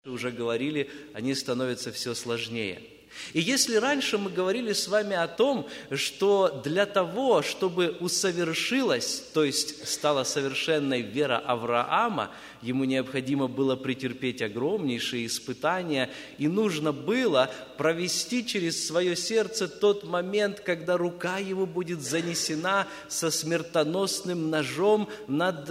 уже говорили, они становятся все сложнее. И если раньше мы говорили с вами о том, что для того, чтобы усовершилась, то есть стала совершенной вера Авраама, ему необходимо было претерпеть огромнейшие испытания, и нужно было провести через свое сердце тот момент, когда рука его будет занесена со смертоносным ножом над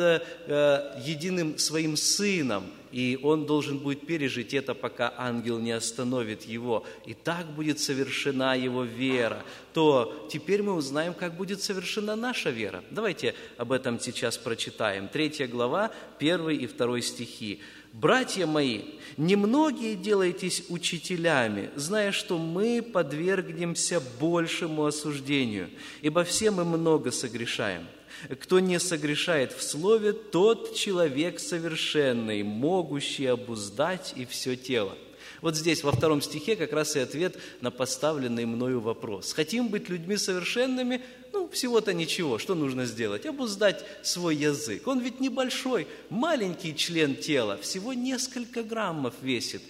единым своим сыном. И он должен будет пережить это, пока ангел не остановит его. И так будет совершена его вера. То теперь мы узнаем, как будет совершена наша вера. Давайте об этом сейчас прочитаем. 3 глава, 1 и 2 стихи. «Братья мои, немногие делайтесь учителями, зная, что мы подвергнемся большему осуждению, ибо все мы много согрешаем. Кто не согрешает в слове, тот человек совершенный, могущий обуздать и все тело». Вот здесь, во 2 стихе, как раз и ответ на поставленный мною вопрос. Хотим быть людьми совершенными? Всего-то ничего. Что нужно сделать? Обуздать свой язык. Он ведь небольшой, маленький член тела, всего несколько граммов весит.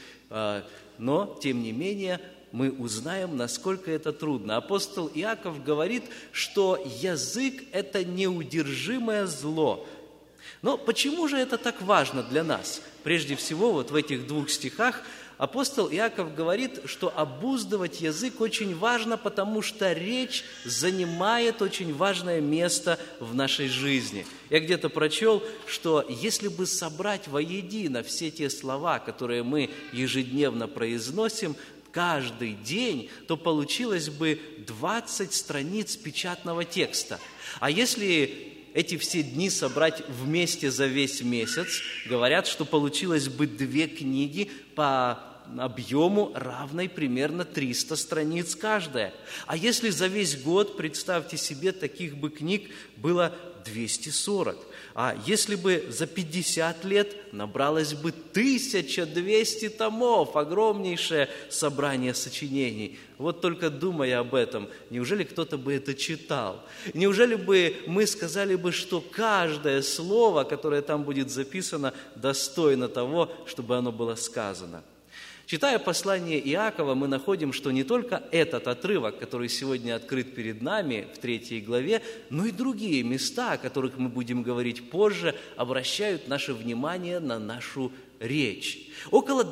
Но, тем не менее, мы узнаем, насколько это трудно. Апостол Иаков говорит, что язык – это неудержимое зло. Но почему же это так важно для нас? Прежде всего, вот в этих 2 стихах апостол Иаков говорит, что обуздывать язык очень важно, потому что речь занимает очень важное место в нашей жизни. Я где-то прочел, что если бы собрать воедино все те слова, которые мы ежедневно произносим, каждый день, то получилось бы 20 страниц печатного текста. А если эти все дни собрать вместе за весь месяц, говорят, что получилось бы 2 книги по объему, равной примерно 300 страниц каждая. А если за весь год, представьте себе, таких бы книг было 240. А если бы за 50 лет набралось бы 1200 томов, огромнейшее собрание сочинений. Вот только думая об этом, неужели кто-то бы это читал? Неужели бы мы сказали бы, что каждое слово, которое там будет записано, достойно того, чтобы оно было сказано? Читая послание Иакова, мы находим, что не только этот отрывок, который сегодня открыт перед нами в 3 главе, но и другие места, о которых мы будем говорить позже, обращают наше внимание на нашу речь. Около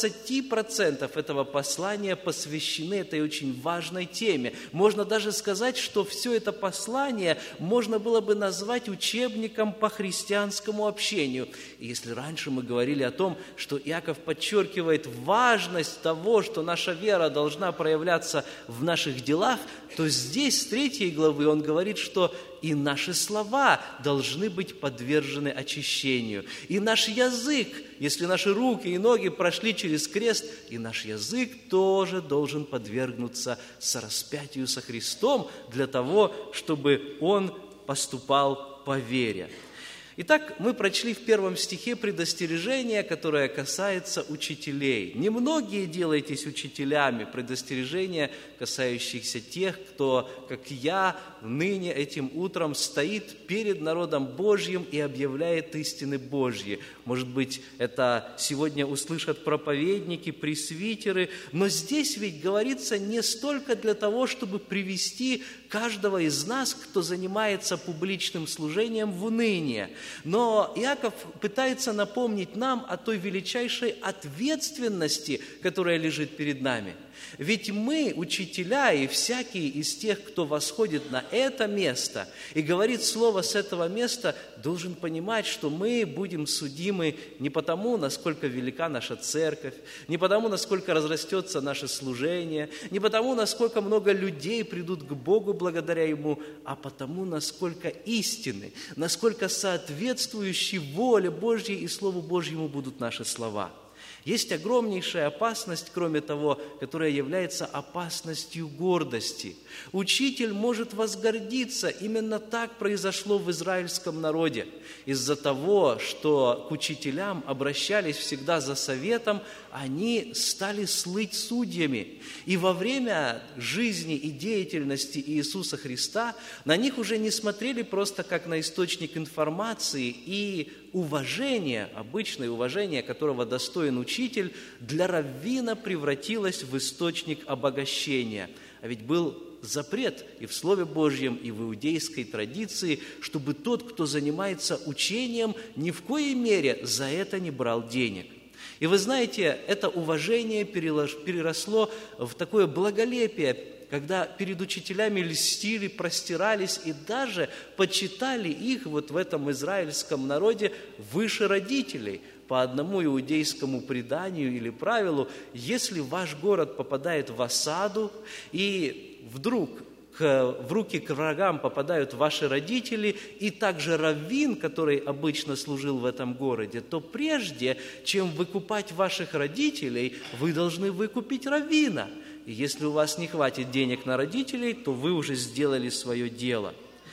20% этого послания посвящены этой очень важной теме. Можно даже сказать, что все это послание можно было бы назвать учебником по христианскому общению. И если раньше мы говорили о том, что Иаков подчеркивает важность того, что наша вера должна проявляться в наших делах, то здесь, с 3 главы, он говорит, что и наши слова должны быть подвержены очищению. И наш язык, если наши руки и ноги прошли через крест, и наш язык тоже должен подвергнуться сораспятию со Христом для того, чтобы он поступал по вере. Итак, мы прочли в 1 стихе предостережение, которое касается учителей. «Немногие делайтесь учителями», предостережение, касающихся тех, кто, как я, ныне этим утром стоит перед народом Божьим и объявляет истины Божьи. Может быть, это сегодня услышат проповедники, пресвитеры, но здесь ведь говорится не столько для того, чтобы привести каждого из нас, кто занимается публичным служением, в уныние. Но Иаков пытается напомнить нам о той величайшей ответственности, которая лежит перед нами. Ведь мы, учителя, и всякий из тех, кто восходит на это место и говорит слово с этого места, должен понимать, что мы будем судимы не потому, насколько велика наша церковь, не потому, насколько разрастется наше служение, не потому, насколько много людей придут к Богу благодаря Ему, а потому, насколько истинны, насколько соответствующие воле Божьей и Слову Божьему будут наши слова. Есть огромнейшая опасность, кроме того, которая является опасностью гордости. Учитель может возгордиться. Именно так произошло в израильском народе. Из-за того, что к учителям обращались всегда за советом, они стали слыть судьями. И во время жизни и деятельности Иисуса Христа на них уже не смотрели просто как на источник информации и уважение, обычное уважение, которого достоин учитель, для раввина превратилось в источник обогащения. А ведь был запрет и в Слове Божьем, и в иудейской традиции, чтобы тот, кто занимается учением, ни в коей мере за это не брал денег. И вы знаете, это уважение переросло в такое благолепие, когда перед учителями льстили, простирались и даже почитали их вот в этом израильском народе выше родителей. По одному иудейскому преданию или правилу, если ваш город попадает в осаду, и вдруг в руки к врагам попадают ваши родители и также раввин, который обычно служил в этом городе, то прежде, чем выкупать ваших родителей, вы должны выкупить раввина. И если у вас не хватит денег на родителей, то вы уже сделали свое дело.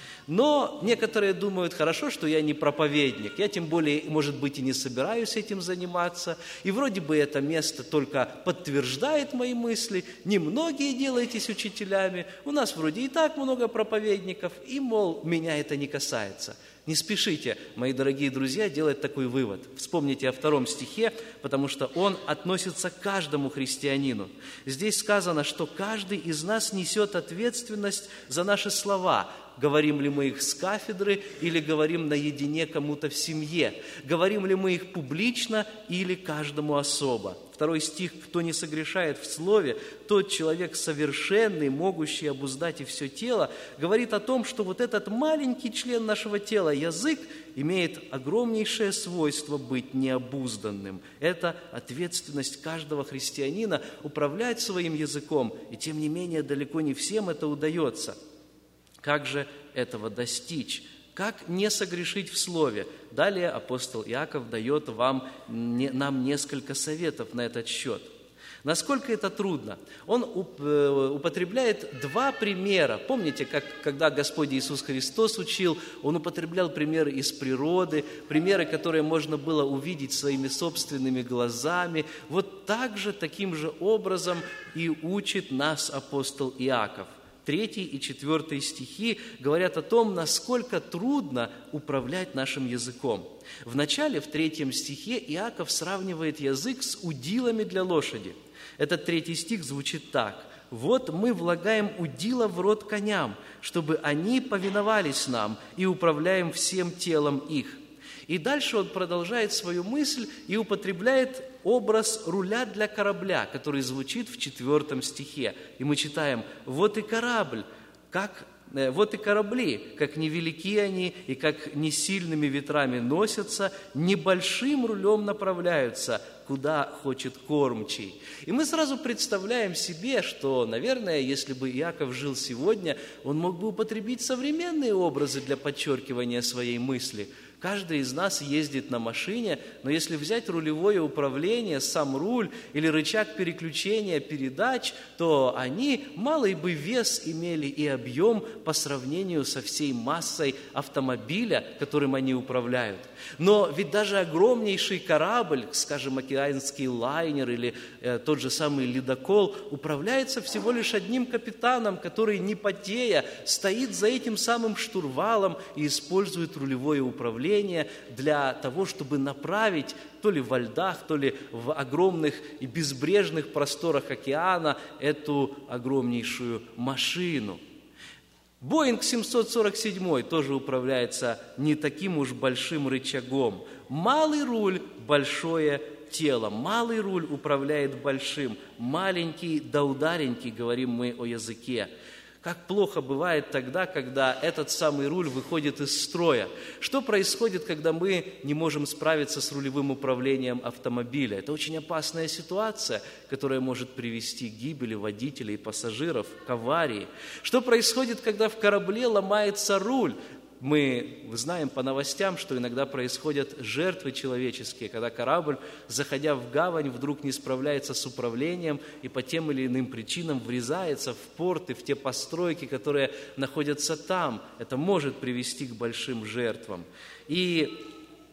Но некоторые думают, хорошо, что я не проповедник, я тем более, может быть, и не собираюсь этим заниматься, и вроде бы это место только подтверждает мои мысли, немногие делаетесь учителями, у нас вроде и так много проповедников, и, мол, меня это не касается. Не спешите, мои дорогие друзья, делать такой вывод. Вспомните о 2 стихе, потому что он относится к каждому христианину. Здесь сказано, что каждый из нас несет ответственность за наши слова. Говорим ли мы их с кафедры или говорим наедине кому-то в семье? Говорим ли мы их публично или каждому особо? 2 стих: «Кто не согрешает в слове, тот человек совершенный, могущий обуздать и все тело», говорит о том, что вот этот маленький член нашего тела, язык, имеет огромнейшее свойство быть необузданным. Это ответственность каждого христианина управлять своим языком, и тем не менее далеко не всем это удается. Как же этого достичь? Как не согрешить в слове? Далее апостол Иаков дает нам несколько советов на этот счет. Насколько это трудно? Он употребляет 2 примера. Помните, когда Господь Иисус Христос учил, Он употреблял примеры из природы, примеры, которые можно было увидеть своими собственными глазами. Вот так же, таким же образом и учит нас апостол Иаков. 3 и 4 стихи говорят о том, насколько трудно управлять нашим языком. Вначале, в 3 стихе, Иаков сравнивает язык с удилами для лошади. Этот 3 стих звучит так: «Вот мы влагаем удила в рот коням, чтобы они повиновались нам, и управляем всем телом их». И дальше он продолжает свою мысль и употребляет образ руля для корабля, который звучит в 4 стихе. И мы читаем: «Вот и корабль, вот и корабли, как невелики они и как несильными ветрами носятся, небольшим рулем направляются, куда хочет кормчий». И мы сразу представляем себе, что, наверное, если бы Иаков жил сегодня, он мог бы употребить современные образы для подчеркивания своей мысли. Каждый из нас ездит на машине, но если взять рулевое управление, сам руль или рычаг переключения передач, то они малый бы вес имели и объем по сравнению со всей массой автомобиля, которым они управляют. Но ведь даже огромнейший корабль, скажем, океанский лайнер или тот же самый ледокол, управляется всего лишь одним капитаном, который, не потея, стоит за этим самым штурвалом и использует рулевое управление для того, чтобы направить то ли во льдах, то ли в огромных и безбрежных просторах океана эту огромнейшую машину. Боинг 747 тоже управляется не таким уж большим рычагом. Малый руль – большое тело. Малый руль управляет большим. Маленький да ударенький, говорим мы о языке. Как плохо бывает тогда, когда этот самый руль выходит из строя. Что происходит, когда мы не можем справиться с рулевым управлением автомобиля? Это очень опасная ситуация, которая может привести к гибели водителей и пассажиров, к аварии. Что происходит, когда в корабле ломается руль? Мы знаем по новостям, что иногда происходят жертвы человеческие, когда корабль, заходя в гавань, вдруг не справляется с управлением и по тем или иным причинам врезается в порты, в те постройки, которые находятся там. Это может привести к большим жертвам. И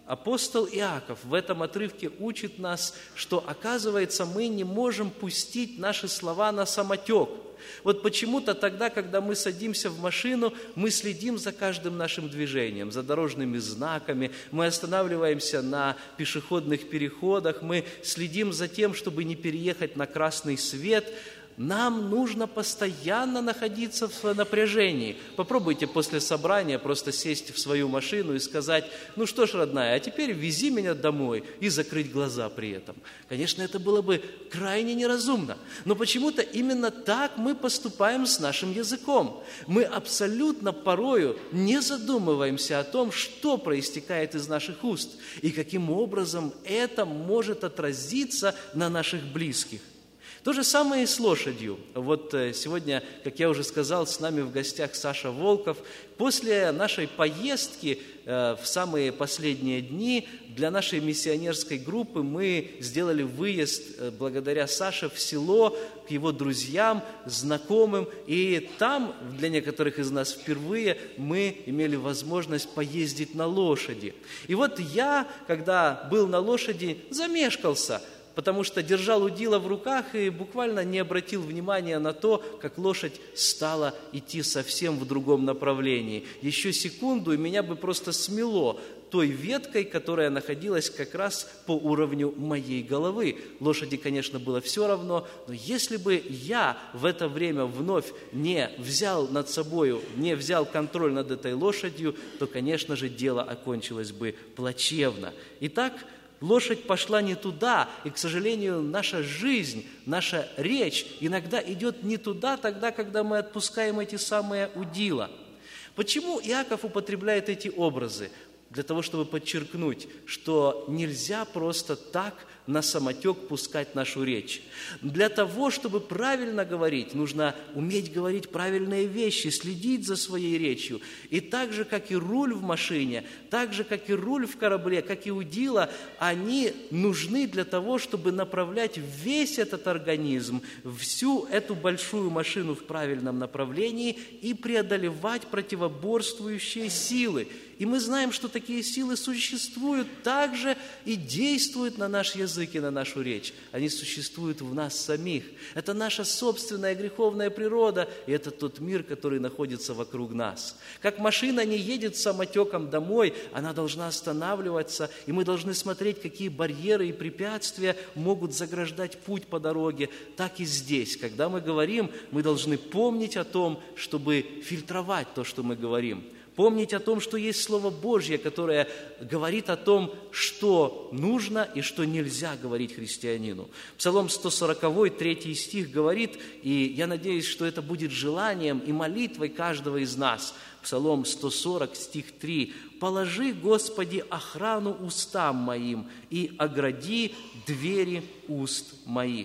апостол Иаков в этом отрывке учит нас, что, оказывается, мы не можем пустить наши слова на самотек. Вот почему-то тогда, когда мы садимся в машину, мы следим за каждым нашим движением, за дорожными знаками, мы останавливаемся на пешеходных переходах, мы следим за тем, чтобы не переехать на красный свет. Нам нужно постоянно находиться в напряжении. Попробуйте после собрания просто сесть в свою машину и сказать: ну что ж, родная, а теперь вези меня домой, и закрыть глаза при этом. Конечно, это было бы крайне неразумно, но почему-то именно так мы поступаем с нашим языком. Мы абсолютно порою не задумываемся о том, что проистекает из наших уст, и каким образом это может отразиться на наших близких. То же самое и с лошадью. Вот сегодня, как я уже сказал, с нами в гостях Саша Волков. После нашей поездки в самые последние дни для нашей миссионерской группы мы сделали выезд благодаря Саше в село к его друзьям, знакомым. И там, для некоторых из нас впервые, мы имели возможность поездить на лошади. И вот я, когда был на лошади, замешкался, потому что держал удила в руках и буквально не обратил внимания на то, как лошадь стала идти совсем в другом направлении. Еще секунду, и меня бы просто смело той веткой, которая находилась как раз по уровню моей головы. Лошади, конечно, было все равно, но если бы я в это время вновь не взял над собою, не взял контроль над этой лошадью, то, конечно же, дело окончилось бы плачевно. Итак, лошадь пошла не туда, и, к сожалению, наша жизнь, наша речь иногда идет не туда тогда, когда мы отпускаем эти самые удила. Почему Иаков употребляет эти образы? Для того, чтобы подчеркнуть, что нельзя просто так на самотек пускать нашу речь. Для того, чтобы правильно говорить, нужно уметь говорить правильные вещи, следить за своей речью. И так же, как и руль в машине, так же, как и руль в корабле, как и удила, они нужны для того, чтобы направлять весь этот организм, всю эту большую машину в правильном направлении и преодолевать противоборствующие силы. И мы знаем, что такие силы существуют также и действуют на наш язык и на нашу речь. Они существуют в нас самих. Это наша собственная греховная природа, и это тот мир, который находится вокруг нас. Как машина не едет самотеком домой, она должна останавливаться, и мы должны смотреть, какие барьеры и препятствия могут заграждать путь по дороге. Так и здесь, когда мы говорим, мы должны помнить о том, чтобы фильтровать то, что мы говорим. Помнить о том, что есть Слово Божье, которое говорит о том, что нужно и что нельзя говорить христианину. Псалом 140, 3 стих говорит, и я надеюсь, что это будет желанием и молитвой каждого из нас. Псалом 140, стих 3. «Положи, Господи, охрану устам моим и огради двери уст моих».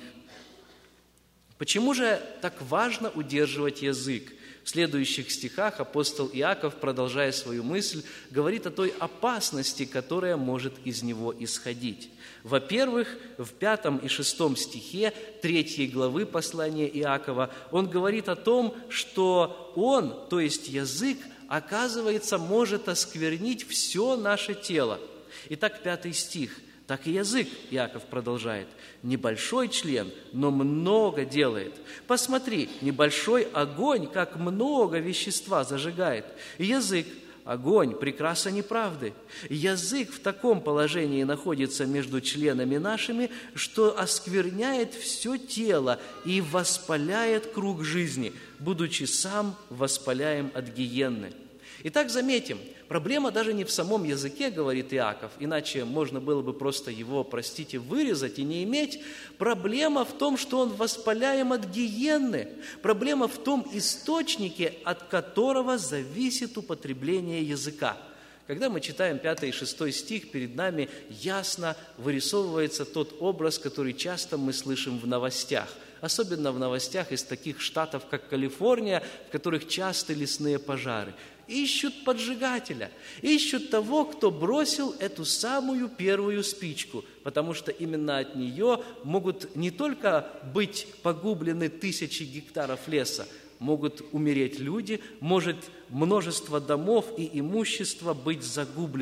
Почему же так важно удерживать язык? В следующих стихах апостол Иаков, продолжая свою мысль, говорит о той опасности, которая может из него исходить. Во-первых, в 5 и 6 стихе 3 главы послания Иакова он говорит о том, что он, то есть язык, оказывается, может осквернить все наше тело. Итак, 5 стих. Так и язык, Иаков продолжает, небольшой член, но много делает. Посмотри, небольшой огонь, как много вещества зажигает. Язык, огонь, прекраса неправды. Язык в таком положении находится между членами нашими, что оскверняет все тело и воспаляет круг жизни, будучи сам воспаляем от гиенны. Итак, заметим, проблема даже не в самом языке, говорит Иаков, иначе можно было бы просто его, простите, вырезать и не иметь. Проблема в том, что он воспаляем от гиенны. Проблема в том источнике, от которого зависит употребление языка. Когда мы читаем 5 и 6 стих, перед нами ясно вырисовывается тот образ, который часто мы слышим в новостях. Особенно в новостях из таких штатов, как Калифорния, в которых часты лесные пожары. Ищут поджигателя, ищут того, кто бросил эту самую первую спичку, потому что именно от нее могут не только быть погублены тысячи гектаров леса, могут умереть люди, может множество домов и имущества быть загублено.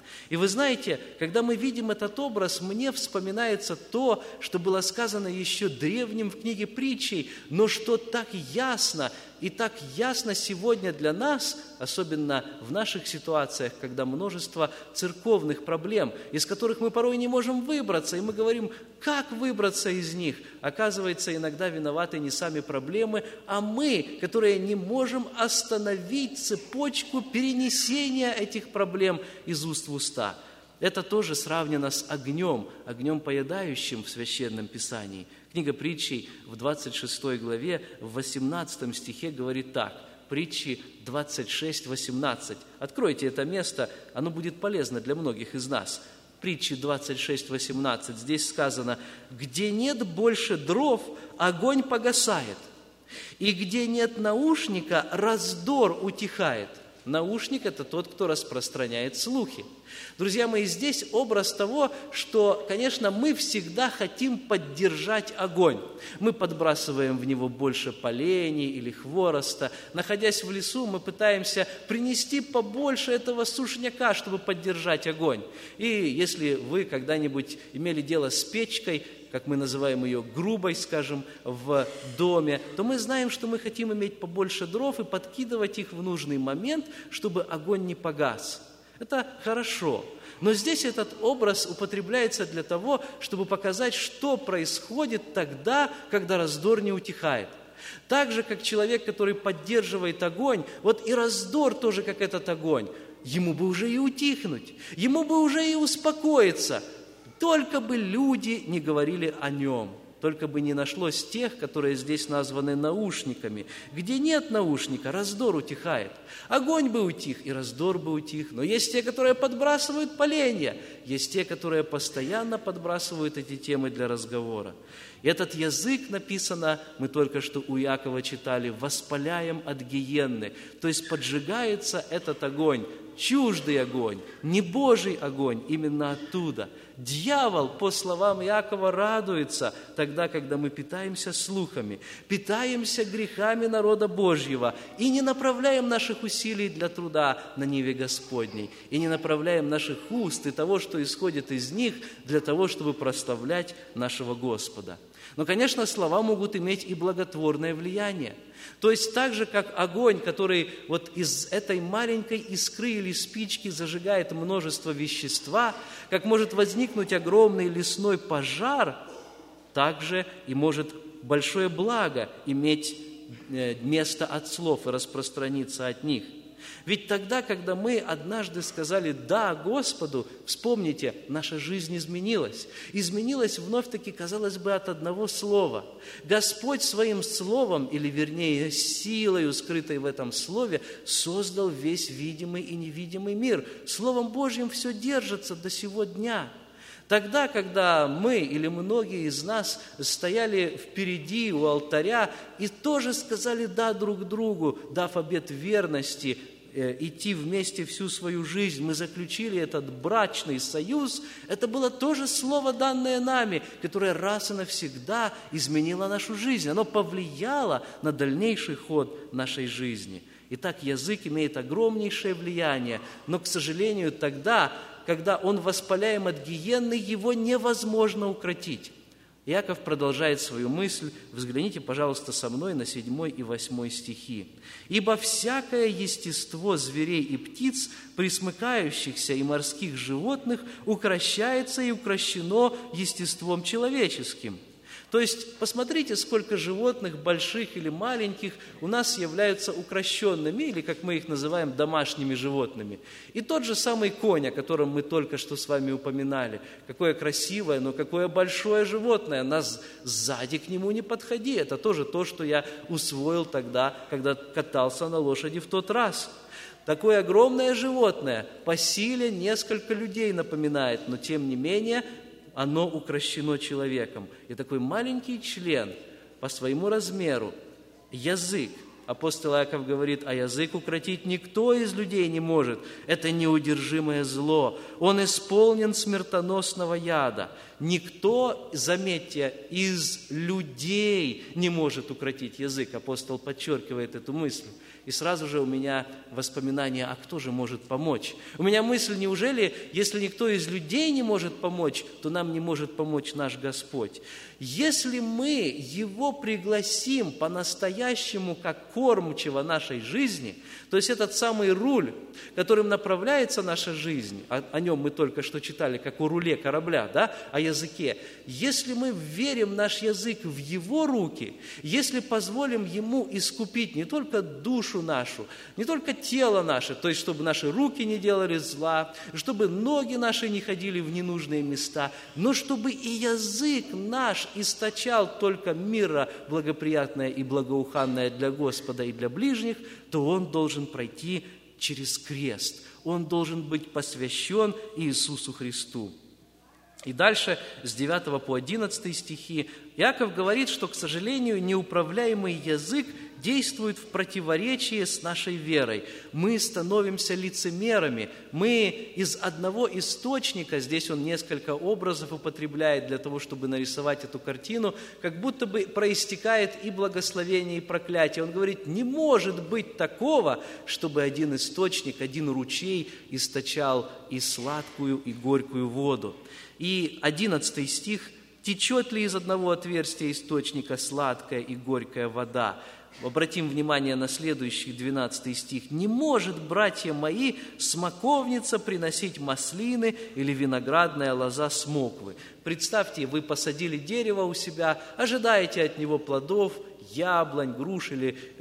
И вы знаете, когда мы видим этот образ, мне вспоминается то, что было сказано еще древним в книге Притчей, но что так ясно и так ясно сегодня для нас, особенно в наших ситуациях, когда множество церковных проблем, из которых мы порой не можем выбраться, и мы говорим, как выбраться из них? Оказывается, иногда виноваты не сами проблемы, а мы, которые не можем остановить цепочку перенесения этих проблем из уст в уста. Это тоже сравнено с огнем поедающим в Священном Писании. Книга Притчей в 26 главе, в 18 стихе говорит так. Притчи 26, 18. Откройте это место, оно будет полезно для многих из нас. Притчи 26, 18. Здесь сказано: «Где нет больше дров, огонь погасает, и где нет наушника, раздор утихает». Наушник – это тот, кто распространяет слухи. Друзья мои, здесь образ того, что, конечно, мы всегда хотим поддержать огонь. Мы подбрасываем в него больше полений или хвороста. Находясь в лесу, мы пытаемся принести побольше этого сушняка, чтобы поддержать огонь. И если вы когда-нибудь имели дело с печкой, как мы называем ее, грубой, скажем, в доме, то мы знаем, что мы хотим иметь побольше дров и подкидывать их в нужный момент, чтобы огонь не погас. Это хорошо. Но здесь этот образ употребляется для того, чтобы показать, что происходит тогда, когда раздор не утихает. Так же, как человек, который поддерживает огонь, вот и раздор тоже, как этот огонь, ему бы уже и утихнуть, ему бы уже и успокоиться. Только бы люди не говорили о нем, только бы не нашлось тех, которые здесь названы наушниками. Где нет наушника, раздор утихает. Огонь бы утих, и раздор бы утих. Но есть те, которые подбрасывают поленья, есть те, которые постоянно подбрасывают эти темы для разговора. И этот язык, написано, мы только что у Иакова читали, «воспаляем от гиенны», то есть поджигается этот огонь, чуждый огонь, не Божий огонь, именно оттуда. Дьявол, по словам Иакова, радуется тогда, когда мы питаемся слухами, питаемся грехами народа Божьего и не направляем наших усилий для труда на ниве Господней, и не направляем наших уст и того, что исходит из них, для того, чтобы прославлять нашего Господа. Но, конечно, слова могут иметь и благотворное влияние. То есть так же, как огонь, который вот из этой маленькой искры или спички зажигает множество вещества, как может возникнуть огромный лесной пожар, так же и может большое благо иметь место от слов и распространиться от них. Ведь тогда, когда мы однажды сказали «да» Господу, вспомните, наша жизнь изменилась. Изменилась вновь-таки, казалось бы, от одного слова. Господь своим словом, или вернее силою, скрытой в этом слове, создал весь видимый и невидимый мир. Словом Божьим все держится до сего дня. Тогда, когда мы или многие из нас стояли впереди у алтаря и тоже сказали «да» друг другу, дав обет верности, идти вместе всю свою жизнь, мы заключили этот брачный союз, это было тоже слово, данное нами, которое раз и навсегда изменило нашу жизнь, оно повлияло на дальнейший ход нашей жизни. Итак, язык имеет огромнейшее влияние, но, к сожалению, тогда, когда он воспаляем от гиенны, его невозможно укротить. Иаков продолжает свою мысль. Взгляните, пожалуйста, со мной на 7 и 8 стихи. «Ибо всякое естество зверей и птиц, пресмыкающихся и морских животных, укрощается и укрощено естеством человеческим». То есть, посмотрите, сколько животных, больших или маленьких, у нас являются укрощенными, или, как мы их называем, домашними животными. И тот же самый конь, о котором мы только что с вами упоминали. Какое красивое, но какое большое животное. Нас сзади к нему не подходи. Это тоже то, что я усвоил тогда, когда катался на лошади в тот раз. Такое огромное животное по силе несколько людей напоминает, но тем не менее оно укрощено человеком. И такой маленький член по своему размеру, язык, апостол Иаков говорит, а язык укротить никто из людей не может. Это неудержимое зло. Он исполнен смертоносного яда. никто, заметьте, из людей не может укротить язык. Апостол подчеркивает эту мысль. И сразу же у меня воспоминание, а кто же может помочь? У меня мысль, неужели, если никто из людей не может помочь, то нам не может помочь наш Господь? Если мы Его пригласим по-настоящему как кормчего нашей жизни, то есть этот самый руль, которым направляется наша жизнь, о нем мы только что читали, как о руле корабля, да, о языке. Если мы верим наш язык в Его руки, если позволим Ему искупить не только душу нашу, не только тело наше, то есть чтобы наши руки не делали зла, чтобы ноги наши не ходили в ненужные места, но чтобы и язык наш источал только мира благоприятное и благоуханное для Господа и для ближних, то он должен пройти через крест. Он должен быть посвящен Иисусу Христу. И дальше, с 9 по 11 стихи, Иаков говорит, что, к сожалению, неуправляемый язык действует в противоречии с нашей верой. Мы становимся лицемерами. Мы из одного источника, здесь он несколько образов употребляет для того, чтобы нарисовать эту картину, как будто бы проистекает и благословение, и проклятие. Он говорит, не может быть такого, чтобы один источник, один ручей источал и сладкую, и горькую воду. И 11 стих, «Течет ли из одного отверстия источника сладкая и горькая вода?» Обратим внимание на следующий 12 стих. «Не может, братья мои, смоковница приносить маслины или виноградная лоза смоквы». Представьте, вы посадили дерево у себя, ожидаете от него плодов, яблок, груш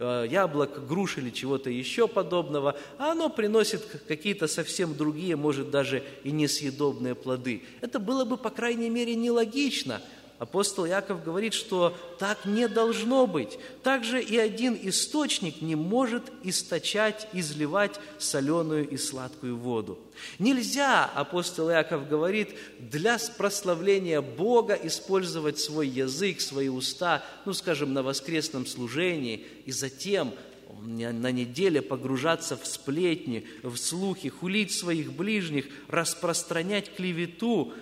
или чего-то еще подобного, а оно приносит какие-то совсем другие, может, даже и несъедобные плоды. Это было бы, по крайней мере, нелогично. Апостол Иаков говорит, что так не должно быть. Также и один источник не может источать, изливать соленую и сладкую воду. Нельзя, апостол Иаков говорит, для прославления Бога использовать свой язык, свои уста, скажем, на воскресном служении, и затем на неделе погружаться в сплетни, в слухи, хулить своих ближних, распространять клевету,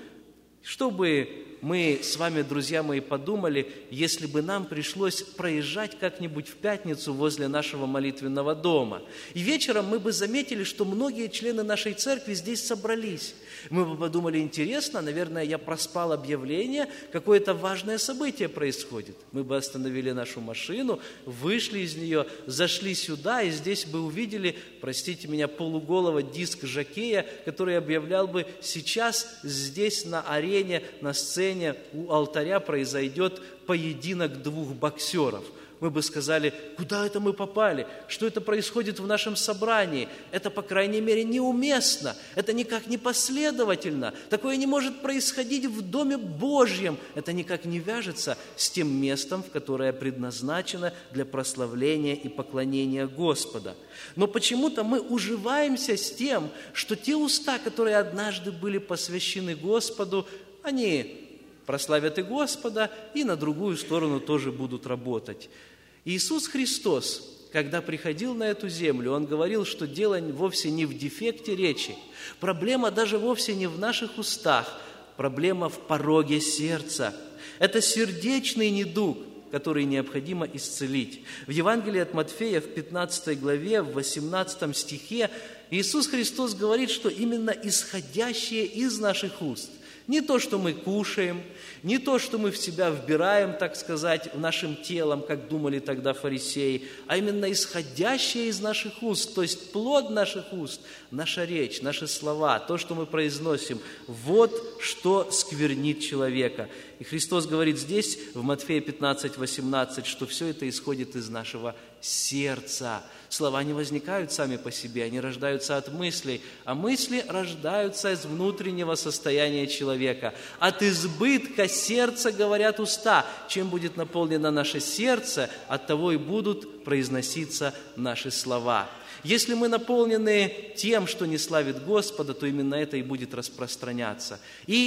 чтобы мы с вами, друзья мои, подумали, если бы нам пришлось проезжать как-нибудь в пятницу возле нашего молитвенного дома. И вечером мы бы заметили, что многие члены нашей церкви здесь собрались. Мы бы подумали, интересно, наверное, я проспал объявление, какое-то важное событие происходит. Мы бы остановили нашу машину, вышли из нее, зашли сюда, и здесь бы увидели, простите меня, полуголого диск жокея, который объявлял бы, сейчас здесь на арене, на сцене, у алтаря произойдет поединок двух боксеров. Мы бы сказали, куда это мы попали? Что это происходит в нашем собрании? Это, по крайней мере, неуместно. Это никак не последовательно. Такое не может происходить в Доме Божьем. Это никак не вяжется с тем местом, в которое предназначено для прославления и поклонения Господа. Но почему-то мы уживаемся с тем, что те уста, которые однажды были посвящены Господу, они прославят и Господа, и на другую сторону тоже будут работать. Иисус Христос, когда приходил на эту землю, Он говорил, что дело вовсе не в дефекте речи. Проблема даже вовсе не в наших устах, проблема в пороге сердца. Это сердечный недуг, который необходимо исцелить. В Евангелии от Матфея в 15 главе, в 18 стихе Иисус Христос говорит, что именно исходящее из наших уст, не то, что мы кушаем, не то, что мы в себя вбираем, так сказать, нашим телом, как думали тогда фарисеи, а именно исходящее из наших уст, то есть плод наших уст, наша речь, наши слова, то, что мы произносим, вот что сквернит человека. И Христос говорит здесь, в Матфея 15, 18, что все это исходит из нашего сердца. Слова не возникают сами по себе, они рождаются от мыслей, а мысли рождаются из внутреннего состояния человека. От избытка сердца говорят уста. Чем будет наполнено наше сердце, от того и будут произноситься наши слова. Если мы наполнены тем, что не славит Господа, то именно это и будет распространяться.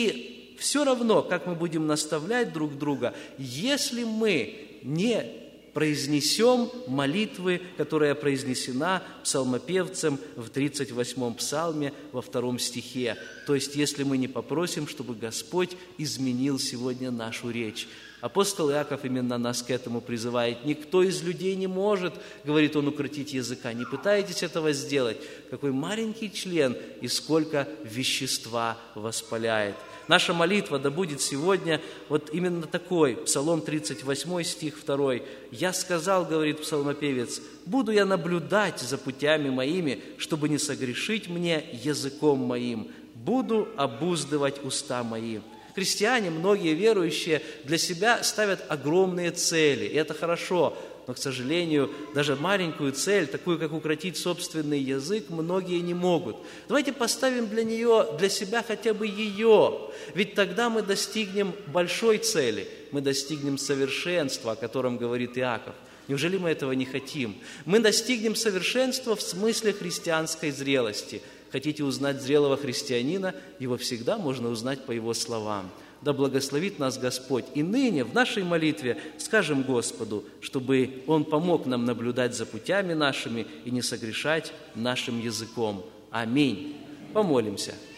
И все равно, как мы будем наставлять друг друга, если мы не произнесем молитвы, которая произнесена псалмопевцем в 38-м псалме во 2 стихе. То есть, если мы не попросим, чтобы Господь изменил сегодня нашу речь. Апостол Иаков именно нас к этому призывает. Никто из людей не может, говорит он, укротить языка. Не пытайтесь этого сделать. Какой маленький член и сколько вещества воспаляет. Наша молитва да будет сегодня вот именно такой. Псалом 38, стих 2. «Я сказал, — говорит псалмопевец, — буду я наблюдать за путями моими, чтобы не согрешить мне языком моим. Буду обуздывать уста мои». Христиане, многие верующие, для себя ставят огромные цели, и это хорошо. Но, к сожалению, даже маленькую цель, такую, как укротить собственный язык, многие не могут. Давайте поставим для себя хотя бы ее. Ведь тогда мы достигнем большой цели, мы достигнем совершенства, о котором говорит Иаков. Неужели мы этого не хотим? Мы достигнем совершенства в смысле христианской зрелости. Хотите узнать зрелого христианина, его всегда можно узнать по его словам. Да благословит нас Господь. И ныне в нашей молитве скажем Господу, чтобы Он помог нам наблюдать за путями нашими и не согрешать нашим языком. Аминь. Помолимся.